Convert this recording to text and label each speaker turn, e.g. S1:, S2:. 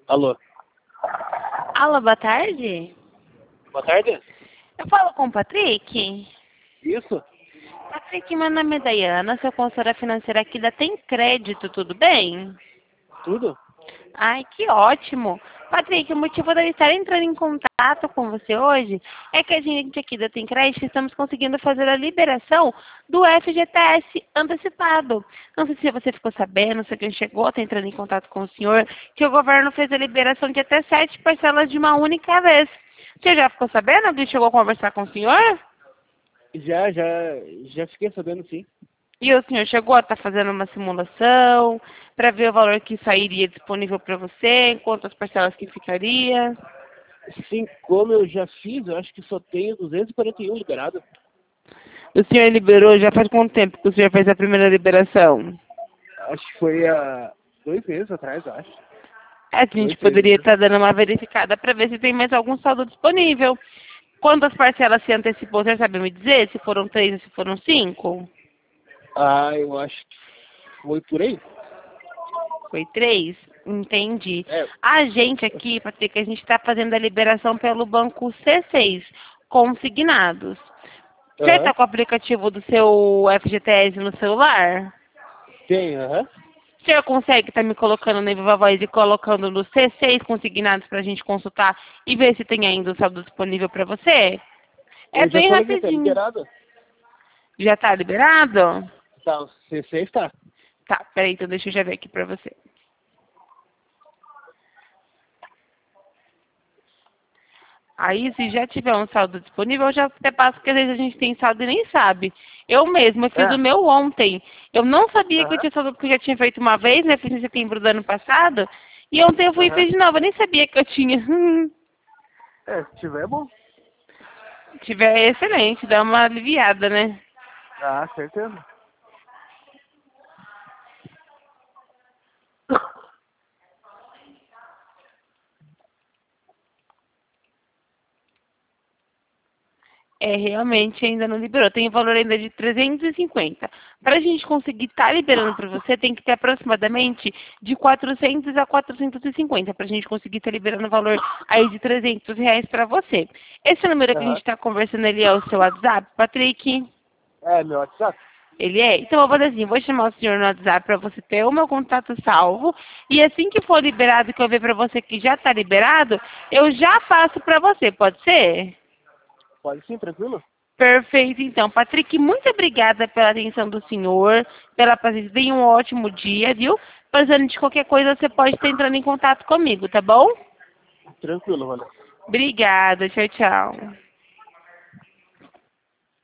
S1: Alô,
S2: Alô, boa tarde.
S1: boa tarde.
S2: Eu falo com o Patrick.
S1: Isso?
S2: Patrick, meu nome é Dayana, sou consultora financeira aqui da Tem Crédito, tudo bem?
S1: Tudo?
S2: Ai, que ótimo. Patrick, o motivo de eu estar entrando em contato com você hoje é que a gente aqui da Tem Crédito estamos conseguindo fazer a liberação do FGTS antecipado. Não sei se você ficou sabendo, se alguém chegou, está entrando em contato com o senhor, que o governo fez a liberação de até 7 parcelas de uma única vez. Você já ficou sabendo? Alguém chegou a conversar com o senhor?
S1: Já fiquei sabendo, sim.
S2: E o senhor chegou a estar fazendo uma simulação para ver o valor que sairia disponível para você, quantas parcelas que ficaria?
S1: Sim, como eu já fiz, eu acho que só tenho 241 liberado.
S2: O senhor liberou, já faz quanto tempo que o senhor fez a primeira liberação?
S1: Acho que foi há 2 meses atrás, eu acho.
S2: A gente
S1: 2, 3 meses.
S2: poderia estar dando uma verificada para ver se tem mais algum saldo disponível. Quantas parcelas se antecipou, você sabe me dizer? Se foram 3 ou se foram 5?
S1: Ah, eu acho que foi por aí.
S2: Foi 3? Entendi.
S1: É.
S2: A gente aqui, Patrick, a gente está fazendo a liberação pelo banco C6, consignados. Você
S1: Aham.
S2: está com o aplicativo do seu FGTS no celular?
S1: Tem, aham.
S2: O senhor consegue estar me colocando no Viva Voz e colocando no C6 consignados para a gente consultar e ver se tem ainda o saldo disponível para você? É
S1: Eu já
S2: bem
S1: coloquei, tá
S2: rapidinho.
S1: liberado.
S2: Já está liberado?
S1: Tá, o C6 tá.
S2: Tá, peraí, então deixa eu já ver aqui para você. Aí, se já tiver um saldo disponível, eu já até passo, porque às vezes a gente tem saldo e nem sabe. Eu mesma fiz o
S1: É.
S2: meu ontem. Eu não sabia que eu
S1: Aham.
S2: tinha saldo, porque eu já tinha feito uma vez, né? Fiz em setembro do ano passado. E ontem eu fui e
S1: Aham.
S2: fiz de novo. Eu nem sabia que eu tinha.
S1: É, se tiver, é bom.
S2: Se tiver, é excelente. Dá uma aliviada, né?
S1: Ah, certeza.
S2: É, realmente ainda não liberou. Tem o valor ainda de 350. Para a gente conseguir estar liberando para você, tem que ter aproximadamente de 400 a 450 para a gente conseguir estar liberando o valor aí de R$ 300 para você. Esse número que a gente
S1: Aham.
S2: está conversando, ele é o seu WhatsApp, Patrick?
S1: É, meu WhatsApp?
S2: Ele é? Então eu vou fazer assim, vou chamar o senhor no WhatsApp para você ter o meu contato salvo. E assim que for liberado, que eu ver para você que já está liberado, eu já passo para você, pode ser?
S1: Pode sim, tranquilo?
S2: Perfeito, então. Patrick, muito obrigada pela atenção do senhor, pela paciência. Tenha um ótimo dia, viu? Precisando de qualquer coisa, você pode estar entrando em contato comigo, tá bom?
S1: Tranquilo, valeu.
S2: Obrigada. Tchau, tchau.